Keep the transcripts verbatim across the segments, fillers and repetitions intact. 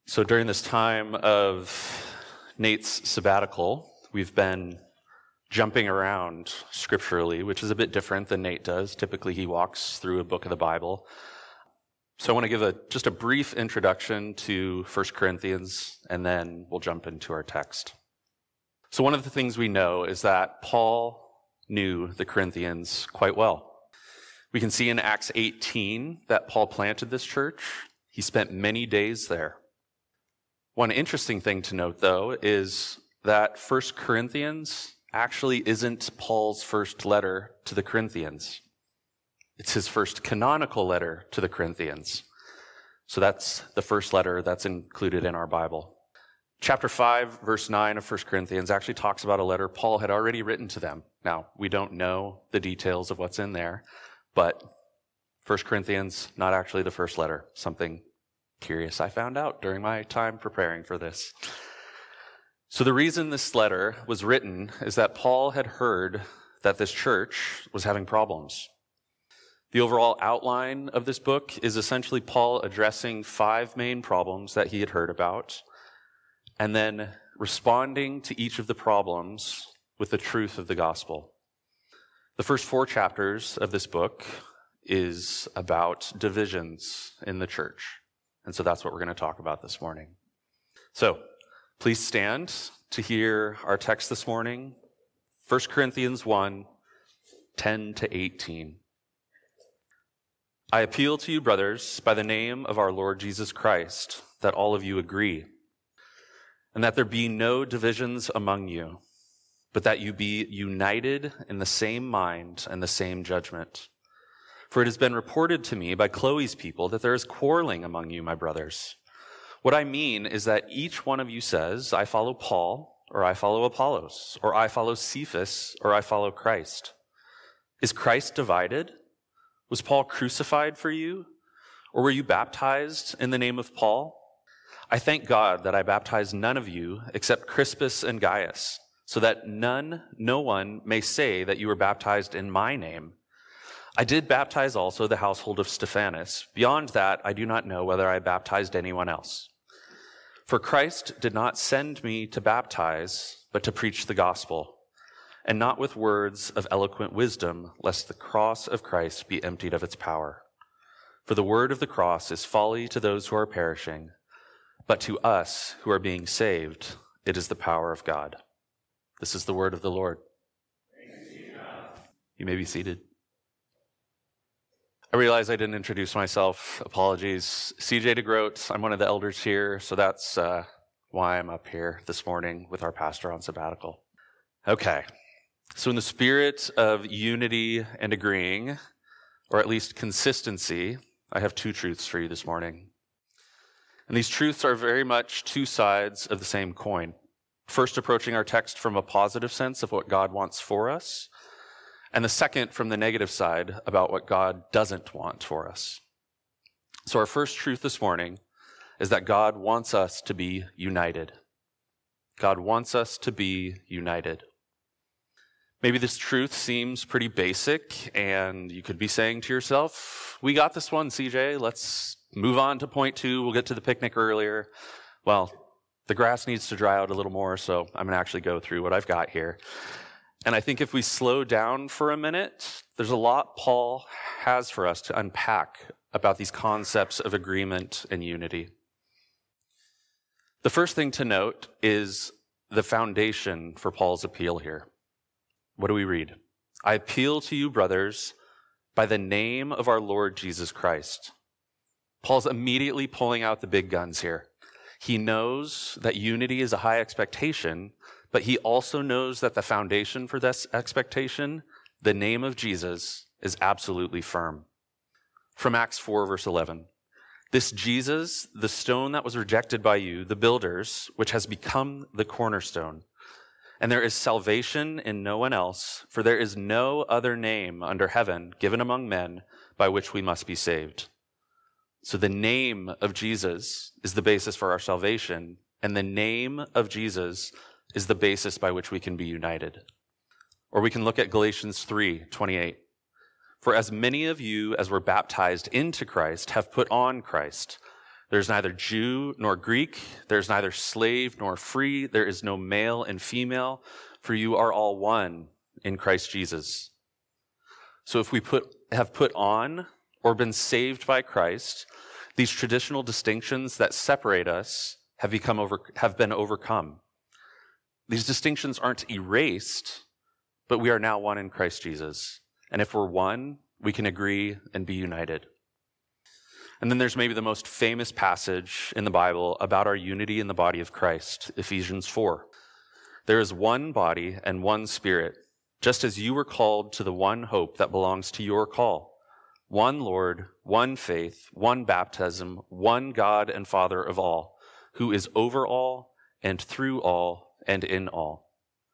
So during this time of Nate's sabbatical, we've been jumping around scripturally, which is a bit different than Nate does. Typically, he walks through a book of the Bible. So I want to give a just a brief introduction to First Corinthians, and then we'll jump into our text. So one of the things we know is that Paul knew the Corinthians quite well. We can see in Acts eighteen that Paul planted this church. He spent many days there. One interesting thing to note, though, is that First Corinthians actually isn't Paul's first letter to the Corinthians. It's his first canonical letter to the Corinthians. So that's the first letter that's included in our Bible. Chapter five, verse nine of First Corinthians actually talks about a letter Paul had already written to them. Now, we don't know the details of what's in there, but First Corinthians, not actually the first letter. Something curious I found out during my time preparing for this. So the reason this letter was written is that Paul had heard that this church was having problems. The overall outline of this book is essentially Paul addressing five main problems that he had heard about, and then responding to each of the problems with the truth of the gospel. The first four chapters of this book is about divisions in the church. And so that's what we're going to talk about this morning. So please stand to hear our text this morning, First Corinthians one, ten to eighteen. I appeal to you, brothers, by the name of our Lord Jesus Christ, that all of you agree, and that there be no divisions among you, but that you be united in the same mind and the same judgment. For it has been reported to me by Chloe's people that there is quarreling among you, my brothers. What I mean is that each one of you says, I follow Paul, or I follow Apollos, or I follow Cephas, or I follow Christ. Is Christ divided? Was Paul crucified for you? Or were you baptized in the name of Paul? I thank God that I baptized none of you except Crispus and Gaius, so that none, no one may say that you were baptized in my name. I did baptize also the household of Stephanas. Beyond that, I do not know whether I baptized anyone else. For Christ did not send me to baptize, but to preach the gospel, and not with words of eloquent wisdom, lest the cross of Christ be emptied of its power. For the word of the cross is folly to those who are perishing, but to us who are being saved, it is the power of God. This is the word of the Lord. Thanks be to God. You may be seated. I realize I didn't introduce myself. Apologies. C J DeGroat, I'm one of the elders here, so that's uh, why I'm up here this morning with our pastor on sabbatical. Okay, so in the spirit of unity and agreeing, or at least consistency, I have two truths for you this morning. And these truths are very much two sides of the same coin. First, approaching our text from a positive sense of what God wants for us, and the second from the negative side about what God doesn't want for us. So our first truth this morning is that God wants us to be united. God wants us to be united. Maybe this truth seems pretty basic, and you could be saying to yourself, we got this one, C J. Let's move on to point two. We'll get to the picnic earlier. Well, the grass needs to dry out a little more, so I'm going to actually go through what I've got here. And I think if we slow down for a minute, there's a lot Paul has for us to unpack about these concepts of agreement and unity. The first thing to note is the foundation for Paul's appeal here. What do we read? I appeal to you, brothers, by the name of our Lord Jesus Christ. Paul's immediately pulling out the big guns here. He knows that unity is a high expectation, but he also knows that the foundation for this expectation, the name of Jesus, is absolutely firm. From Acts four, verse eleven, this Jesus, the stone that was rejected by you, the builders, which has become the cornerstone. And there is salvation in no one else, for there is no other name under heaven given among men by which we must be saved. So the name of Jesus is the basis for our salvation, and the name of Jesus is the basis by which we can be united. Or we can look at Galatians three twenty-eight. For as many of you as were baptized into Christ have put on Christ. There's neither Jew nor Greek. There's neither slave nor free. There is no male and female, for you are all one in Christ Jesus. So if we put, have put on or been saved by Christ, these traditional distinctions that separate us have become over, have been overcome. These distinctions aren't erased, but we are now one in Christ Jesus. And if we're one, we can agree and be united. And then there's maybe the most famous passage in the Bible about our unity in the body of Christ, Ephesians four. There is one body and one Spirit, just as you were called to the one hope that belongs to your call. One Lord, one faith, one baptism, one God and Father of all, who is over all and through all and in all.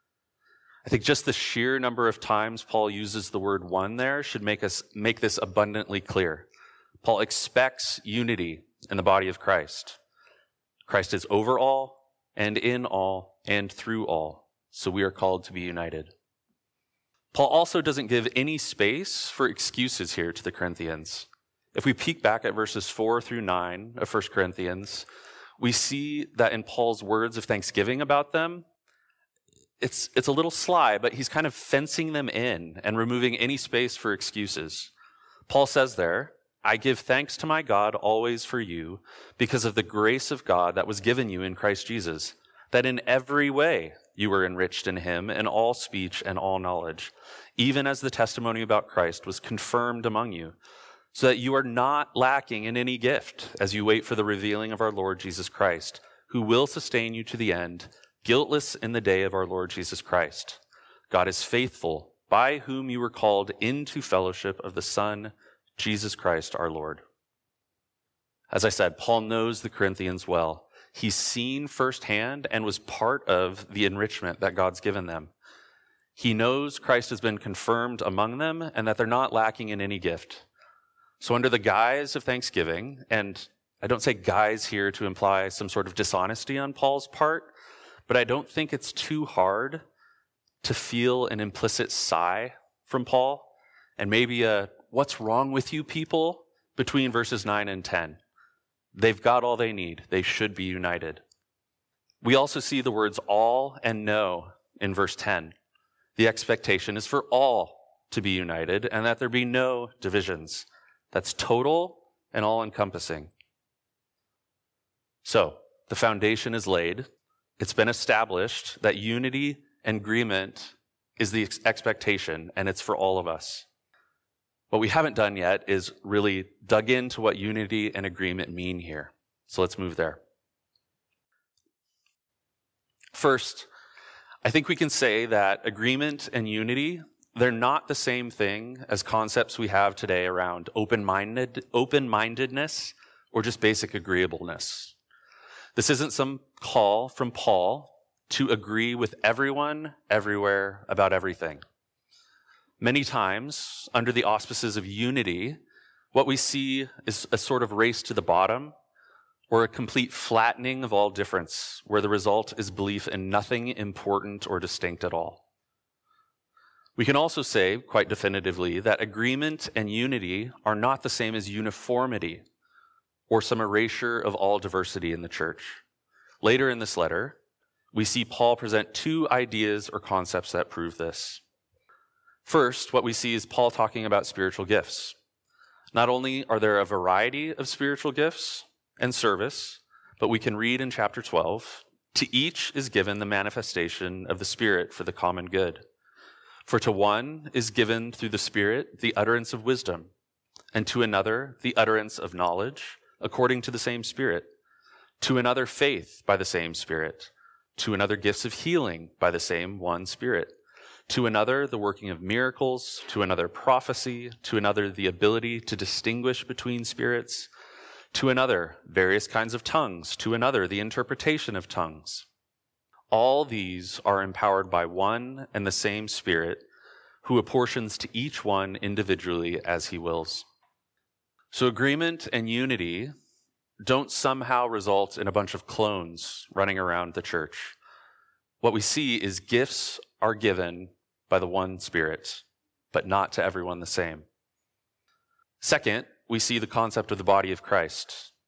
I think just the sheer number of times Paul uses the word one there should make us make this abundantly clear. Paul expects unity in the body of Christ. Christ is over all and in all and through all, so we are called to be united. Paul also doesn't give any space for excuses here to the Corinthians. If we peek back at verses four through nine of First Corinthians, we see that in Paul's words of thanksgiving about them, it's, it's a little sly, but he's kind of fencing them in and removing any space for excuses. Paul says there, I give thanks to my God always for you because of the grace of God that was given you in Christ Jesus, that in every way you were enriched in him in all speech and all knowledge, even as the testimony about Christ was confirmed among you, so that you are not lacking in any gift as you wait for the revealing of our Lord Jesus Christ, who will sustain you to the end, guiltless in the day of our Lord Jesus Christ. God is faithful, by whom you were called into fellowship of the Son, Jesus Christ our Lord. As I said, Paul knows the Corinthians well. He's seen firsthand and was part of the enrichment that God's given them. He knows Christ has been confirmed among them and that they're not lacking in any gift. So under the guise of thanksgiving, and I don't say guise here to imply some sort of dishonesty on Paul's part, but I don't think it's too hard to feel an implicit sigh from Paul and maybe a what's wrong with you people between verses nine and ten. They've got all they need. They should be united. We also see the words all and no in verse ten. The expectation is for all to be united and that there be no divisions. That's total and all-encompassing. So, the foundation is laid. It's been established that unity and agreement is the ex- expectation, and it's for all of us. What we haven't done yet is really dug into what unity and agreement mean here. So let's move there. First, I think we can say that agreement and unity, they're not the same thing as concepts we have today around open-minded, open-mindedness or just basic agreeableness. This isn't some call from Paul to agree with everyone, everywhere, about everything. Many times, under the auspices of unity, what we see is a sort of race to the bottom or a complete flattening of all difference, where the result is belief in nothing important or distinct at all. We can also say, quite definitively, that agreement and unity are not the same as uniformity or some erasure of all diversity in the church. Later in this letter, we see Paul present two ideas or concepts that prove this. First, what we see is Paul talking about spiritual gifts. Not only are there a variety of spiritual gifts and service, but we can read in chapter twelve, to each is given the manifestation of the Spirit for the common good. For to one is given through the Spirit the utterance of wisdom, and to another the utterance of knowledge, according to the same Spirit, to another faith by the same Spirit, to another gifts of healing by the same one Spirit, to another the working of miracles, to another prophecy, to another the ability to distinguish between spirits, to another various kinds of tongues, to another the interpretation of tongues. All these are empowered by one and the same Spirit, who apportions to each one individually as he wills. So agreement and unity don't somehow result in a bunch of clones running around the church. What we see is gifts are given by the one Spirit, but not to everyone the same. Second, we see the concept of the body of Christ.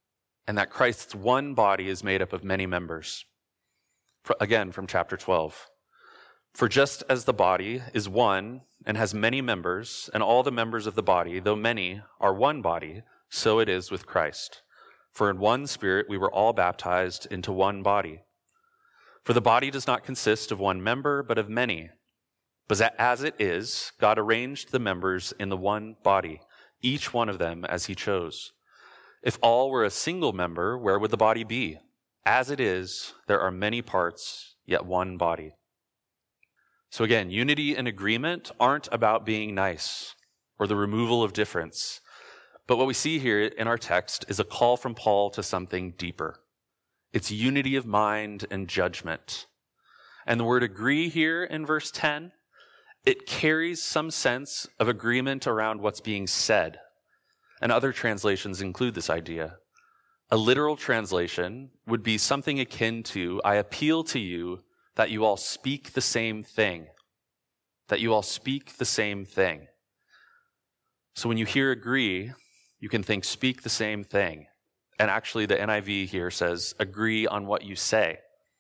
and that Christ's one body is made up of many members. For, again, from chapter twelve. For just as the body is one and has many members, and all the members of the body, though many, are one body, so it is with Christ. For in one Spirit we were all baptized into one body. For the body does not consist of one member, but of many. But as it is, God arranged the members in the one body, each one of them as he chose. If all were a single member, where would the body be? As it is, there are many parts, yet one body. So again, unity and agreement aren't about being nice or the removal of difference. But what we see here in our text is a call from Paul to something deeper. It's unity of mind and judgment. And the word agree here in verse ten, it carries some sense of agreement around what's being said. And other translations include this idea. A literal translation would be something akin to, I appeal to you that you all speak the same thing. That you all speak the same thing. So when you hear agree, you can think speak the same thing. And actually the N I V here says agree on what you say.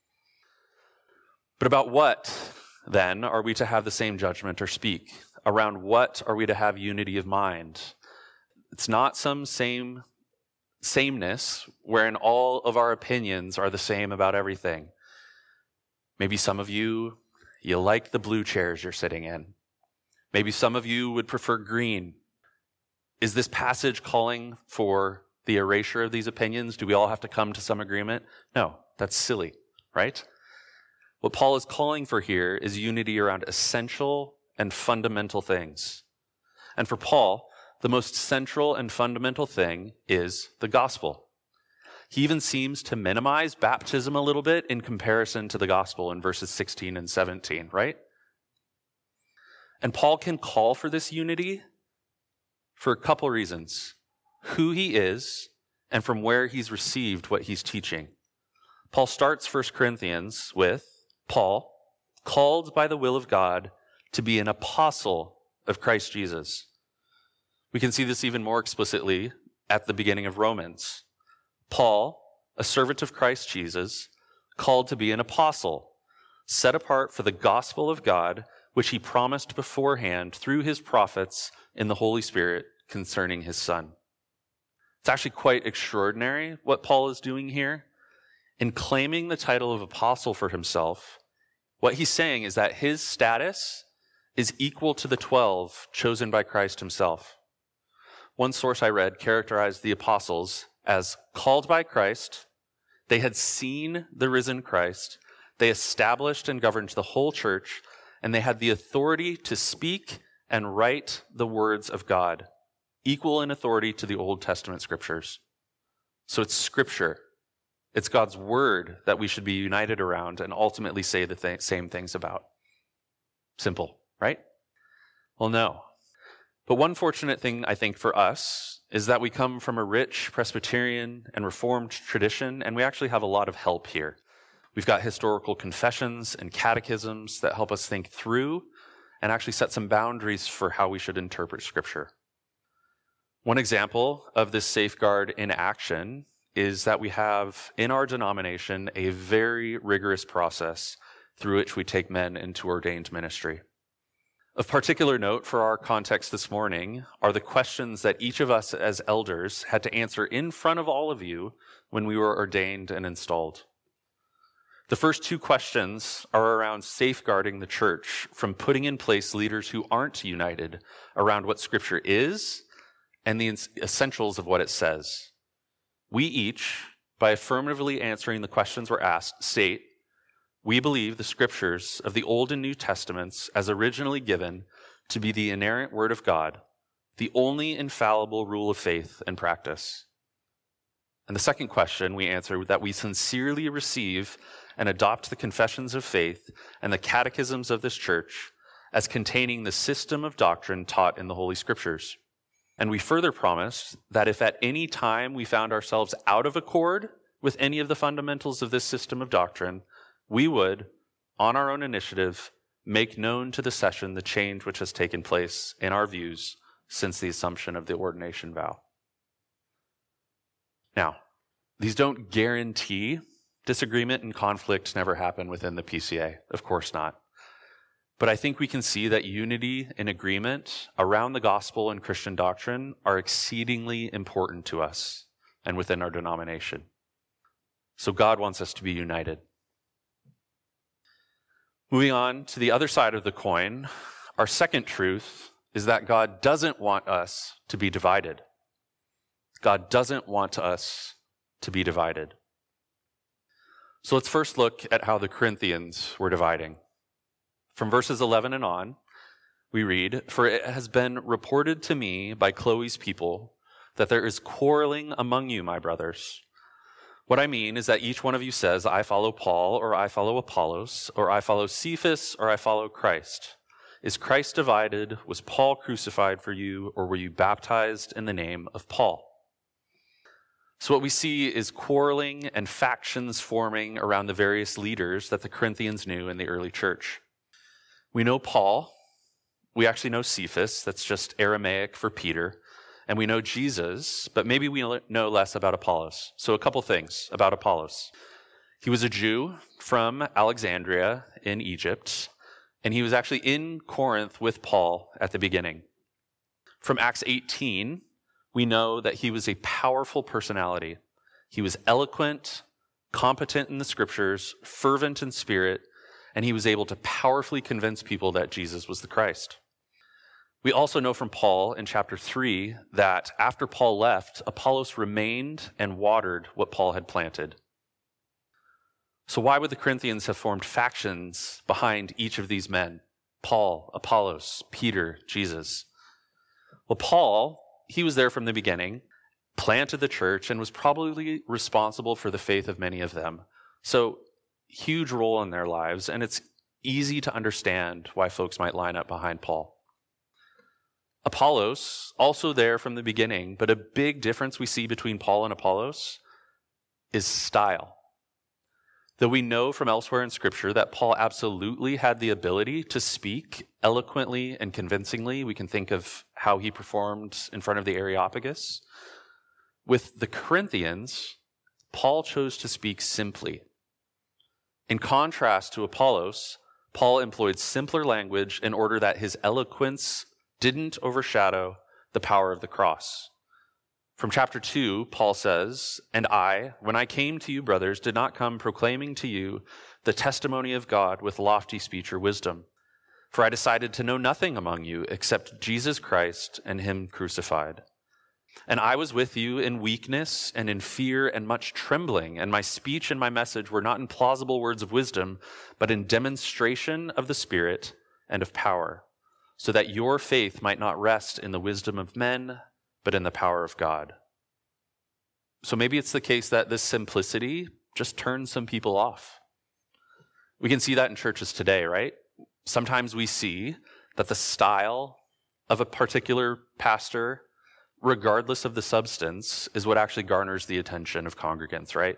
But about what, then, are we to have the same judgment or speak? Around what are we to have unity of mind? It's not some same sameness wherein all of our opinions are the same about everything. Maybe some of you, you like the blue chairs you're sitting in. Maybe some of you would prefer green. Is this passage calling for the erasure of these opinions? Do we all have to come to some agreement? No, that's silly, right? What Paul is calling for here is unity around essential and fundamental things. And for Paul, the most central and fundamental thing is the gospel. He even seems to minimize baptism a little bit in comparison to the gospel in verses sixteen and seventeen, right? And Paul can call for this unity for a couple reasons. Who he is and from where he's received what he's teaching. Paul starts First Corinthians with Paul, called by the will of God to be an apostle of Christ Jesus. We can see this even more explicitly at the beginning of Romans. Paul, a servant of Christ Jesus, called to be an apostle, set apart for the gospel of God, which he promised beforehand through his prophets in the Holy Spirit concerning his Son. It's actually quite extraordinary what Paul is doing here. In claiming the title of apostle for himself, what he's saying is that his status is equal to the twelve chosen by Christ himself. One source I read characterized the apostles as called by Christ. They had seen the risen Christ. They established and governed the whole church, and they had the authority to speak and write the words of God, equal in authority to the Old Testament scriptures. So it's scripture. It's God's word that we should be united around and ultimately say the th- same things about. Simple, right? Well, no. But one fortunate thing, I think, for us is that we come from a rich Presbyterian and Reformed tradition, and we actually have a lot of help here. We've got historical confessions and catechisms that help us think through and actually set some boundaries for how we should interpret Scripture. One example of this safeguard in action is that we have in our denomination a very rigorous process through which we take men into ordained ministry. Of particular note for our context this morning are the questions that each of us as elders had to answer in front of all of you when we were ordained and installed. The first two questions are around safeguarding the church from putting in place leaders who aren't united around what Scripture is and the essentials of what it says. We each, by affirmatively answering the questions we're asked, state, we believe the Scriptures of the Old and New Testaments as originally given to be the inerrant Word of God, the only infallible rule of faith and practice. And the second question we answer that we sincerely receive and adopt the confessions of faith and the catechisms of this church as containing the system of doctrine taught in the Holy Scriptures. And we further promised that if at any time we found ourselves out of accord with any of the fundamentals of this system of doctrine, we would, on our own initiative, make known to the session the change which has taken place in our views since the assumption of the ordination vow. Now, These don't guarantee disagreement and conflict never happen within the P C A. Of course not. But I think we can see that unity and agreement around the gospel and Christian doctrine are exceedingly important to us and within our denomination. So God wants us to be united. Moving on to the other side of the coin, our second truth is that God doesn't want us to be divided. God doesn't want us to be divided. So let's first look at how the Corinthians were dividing. From verses eleven and on, we read, "For it has been reported to me by Chloe's people that there is quarreling among you, my brothers. What I mean is that each one of you says, I follow Paul, or I follow Apollos, or I follow Cephas, or I follow Christ. Is Christ divided? Was Paul crucified for you, or were you baptized in the name of Paul?" So what we see is quarreling and factions forming around the various leaders that the Corinthians knew in the early church. We know Paul. We actually know Cephas. That's just Aramaic for Peter. And we know Jesus, but maybe we know less about Apollos. So a couple things about Apollos. He was a Jew from Alexandria in Egypt, and he was actually in Corinth with Paul at the beginning. From Acts eighteen, we know that he was a powerful personality. He was eloquent, competent in the scriptures, fervent in spirit, and he was able to powerfully convince people that Jesus was the Christ. We also know from Paul in chapter three that after Paul left, Apollos remained and watered what Paul had planted. So why would the Corinthians have formed factions behind each of these men? Paul, Apollos, Peter, Jesus. Well, Paul, he was there from the beginning, planted the church, and was probably responsible for the faith of many of them. So huge role in their lives, and it's easy to understand why folks might line up behind Paul. Apollos, also there from the beginning, but a big difference we see between Paul and Apollos is style. Though we know from elsewhere in Scripture that Paul absolutely had the ability to speak eloquently and convincingly, we can think of how he performed in front of the Areopagus. With the Corinthians, Paul chose to speak simply. In contrast to Apollos, Paul employed simpler language in order that his eloquence didn't overshadow the power of the cross. From chapter two, Paul says, "And I, when I came to you, brothers, did not come proclaiming to you the testimony of God with lofty speech or wisdom. For I decided to know nothing among you except Jesus Christ and him crucified. And I was with you in weakness and in fear and much trembling, and my speech and my message were not in plausible words of wisdom, but in demonstration of the Spirit and of power, so that your faith might not rest in the wisdom of men, but in the power of God." So maybe it's the case that this simplicity just turns some people off. We can see that in churches today, right? Sometimes we see that the style of a particular pastor, regardless of the substance, is what actually garners the attention of congregants, right?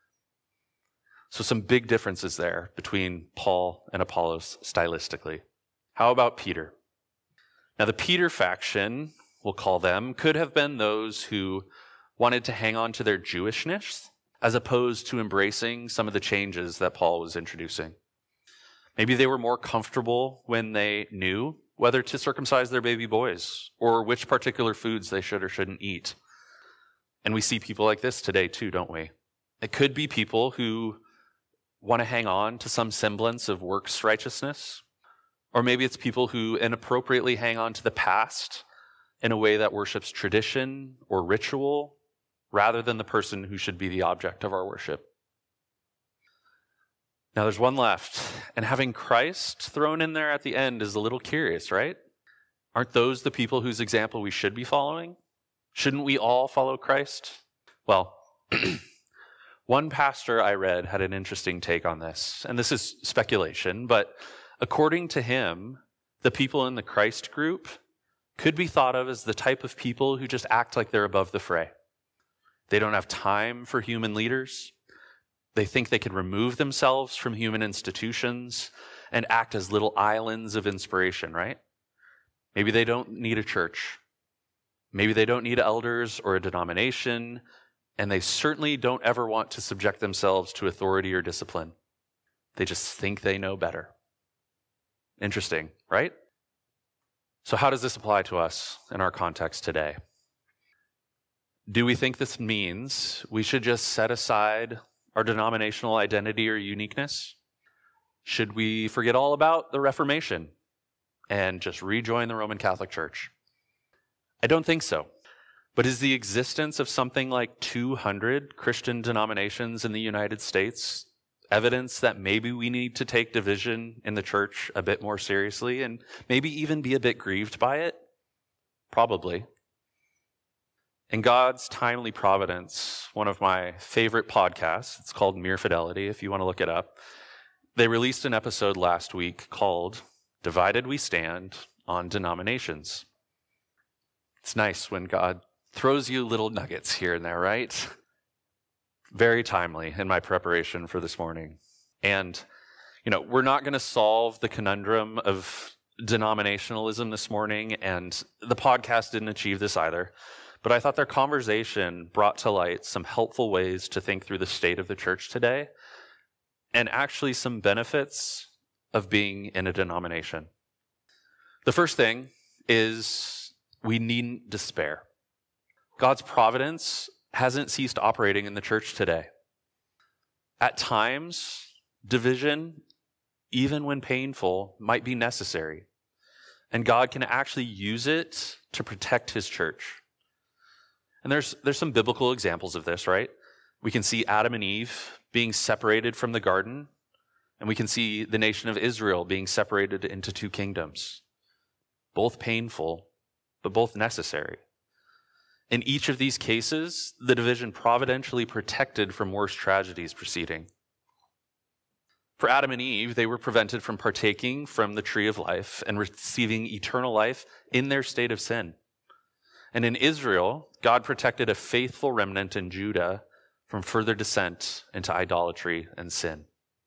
So some big differences there between Paul and Apollos stylistically. How about Peter? Now the Peter faction, we'll call them, could have been those who wanted to hang on to their Jewishness as opposed to embracing some of the changes that Paul was introducing. Maybe they were more comfortable when they knew whether to circumcise their baby boys or which particular foods they should or shouldn't eat. And we see people like this today too, don't we? It could be people who want to hang on to some semblance of works righteousness, or maybe it's people who inappropriately hang on to the past in a way that worships tradition or ritual rather than the person who should be the object of our worship. Now there's one left, and having Christ thrown in there at the end is a little curious, right? Aren't those the people whose example we should be following? Shouldn't we all follow Christ? Well, one pastor I read had an interesting take on this, and this is speculation, but according to him, the people in the Christ group could be thought of as the type of people who just act like they're above the fray. They don't have time for human leaders. They think they can remove themselves from human institutions and act as little islands of inspiration, right? Maybe they don't need a church. Maybe they don't need elders or a denomination, and they certainly don't ever want to subject themselves to authority or discipline. They just think they know better. Interesting, right? So how does this apply to us in our context today? Do we think this means we should just set aside our denominational identity or uniqueness? Should we forget all about the Reformation and just rejoin the Roman Catholic Church? I don't think so. But is the existence of something like two hundred Christian denominations in the United States evidence that maybe we need to take division in the church a bit more seriously and maybe even be a bit grieved by it? Probably. In God's Timely Providence, one of my favorite podcasts, it's called Mere Fidelity, if you want to look it up, they released an episode last week called Divided We Stand on Denominations. It's nice when God throws you little nuggets here and there, right? Very timely in my preparation for this morning. And, you know, we're not going to solve the conundrum of denominationalism this morning, and the podcast didn't achieve this either. But I thought their conversation brought to light some helpful ways to think through the state of the church today, and actually some benefits of being in a denomination. The first thing is we needn't despair. God's providence hasn't ceased operating in the church today. At times, division, even when painful, might be necessary, and God can actually use it to protect his church. And there's there's some biblical examples of this, right? We can see Adam and Eve being separated from the garden, and we can see the nation of Israel being separated into two kingdoms. Both painful, but both necessary. In each of these cases, the division providentially protected from worse tragedies proceeding. For Adam and Eve, they were prevented from partaking from the tree of life and receiving eternal life in their state of sin. And in Israel, God protected a faithful remnant in Judah from further descent into idolatry and sin.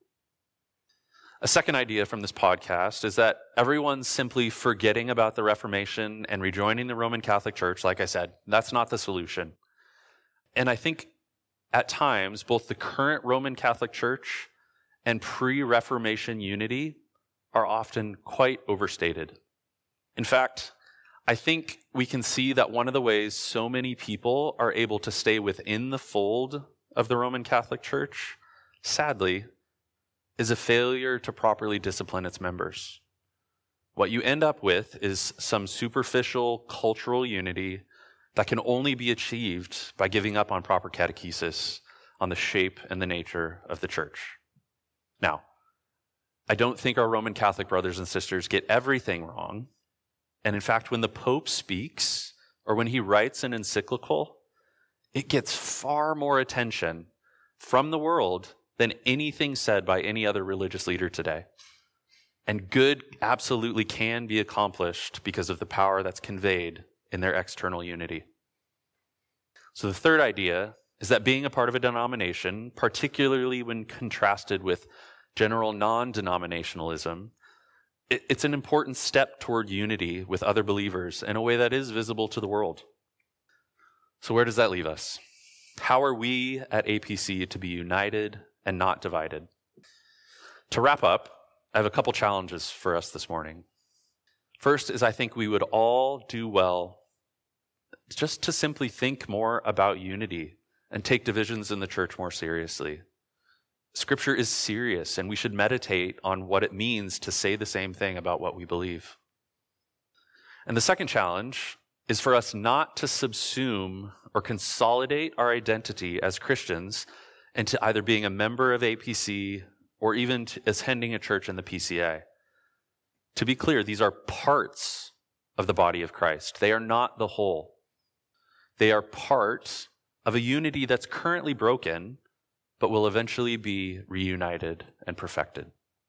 A second idea from this podcast is that everyone's simply forgetting about the Reformation and rejoining the Roman Catholic Church. Like I said, that's not the solution. And I think at times, both the current Roman Catholic Church and pre-Reformation unity are often quite overstated. In fact, I think we can see that one of the ways so many people are able to stay within the fold of the Roman Catholic Church, sadly, is a failure to properly discipline its members. What you end up with is some superficial cultural unity that can only be achieved by giving up on proper catechesis on the shape and the nature of the church. Now, I don't think our Roman Catholic brothers and sisters get everything wrong. And in fact, when the Pope speaks or when he writes an encyclical, it gets far more attention from the world than anything said by any other religious leader today. And good absolutely can be accomplished because of the power that's conveyed in their external unity. So the third idea is that being a part of a denomination, particularly when contrasted with general non-denominationalism, it's an important step toward unity with other believers in a way that is visible to the world. So where does that leave us? How are we at A P C to be united and not divided? To wrap up, I have a couple challenges for us this morning. First is I think we would all do well just to simply think more about unity and take divisions in the church more seriously. Scripture is serious, and we should meditate on what it means to say the same thing about what we believe. And the second challenge is for us not to subsume or consolidate our identity as Christians into either being a member of A P C or even attending a church in the P C A. To be clear, these are parts of the body of Christ. They are not the whole. They are part of a unity that's currently broken, but will eventually be reunited and perfected.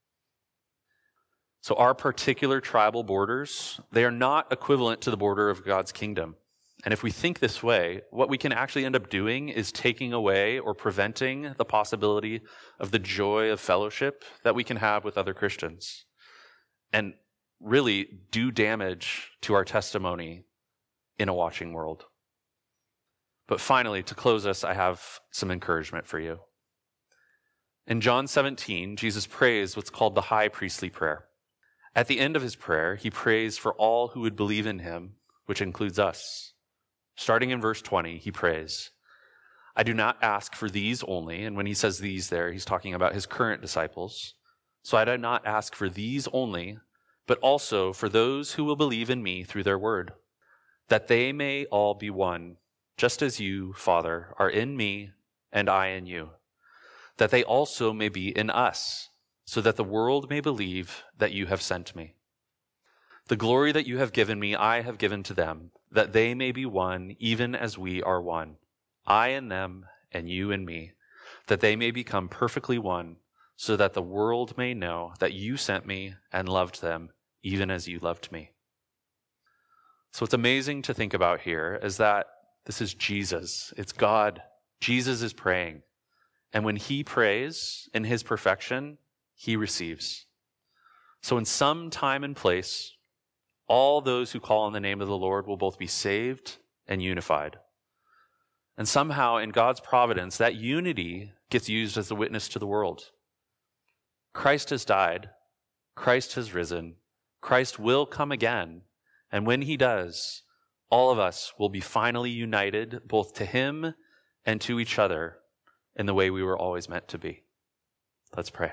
So our particular tribal borders, they are not equivalent to the border of God's kingdom. And if we think this way, what we can actually end up doing is taking away or preventing the possibility of the joy of fellowship that we can have with other Christians, and really do damage to our testimony in a watching world. But finally, to close us, I have some encouragement for you. In John seventeen, Jesus prays what's called the high priestly prayer. At the end of his prayer, he prays for all who would believe in him, which includes us. Starting in verse twenty, he prays, I do not ask for these only, and when he says these there, he's talking about his current disciples. So I do not ask for these only, but also for those who will believe in me through their word, that they may all be one, just as you, Father, are in me and I in you, that they also may be in us, so that the world may believe that you have sent me. The glory that you have given me, I have given to them, that they may be one, even as we are one, I in them and you in me, that they may become perfectly one, so that the world may know that you sent me and loved them, even as you loved me. So what's amazing to think about here is that this is Jesus. It's God. Jesus is praying. And when he prays in his perfection, he receives. So in some time and place, all those who call on the name of the Lord will both be saved and unified. And somehow in God's providence, that unity gets used as a witness to the world. Christ has died. Christ has risen. Christ will come again. And when he does, all of us will be finally united both to him and to each other in the way we were always meant to be. Let's pray.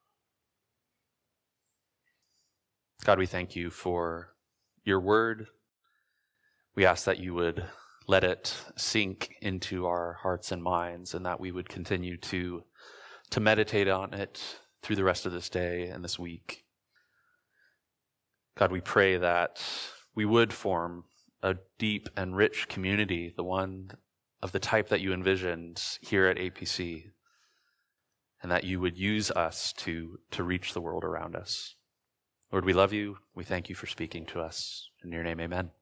God, we thank you for your word. We ask that you would let it sink into our hearts and minds, and that we would continue to, to meditate on it through the rest of this day and this week. God, we pray that we would form a deep and rich community, the one of the type that you envisioned here at A P C, and that you would use us to, to reach the world around us. Lord, we love you. We thank you for speaking to us. In your name, amen.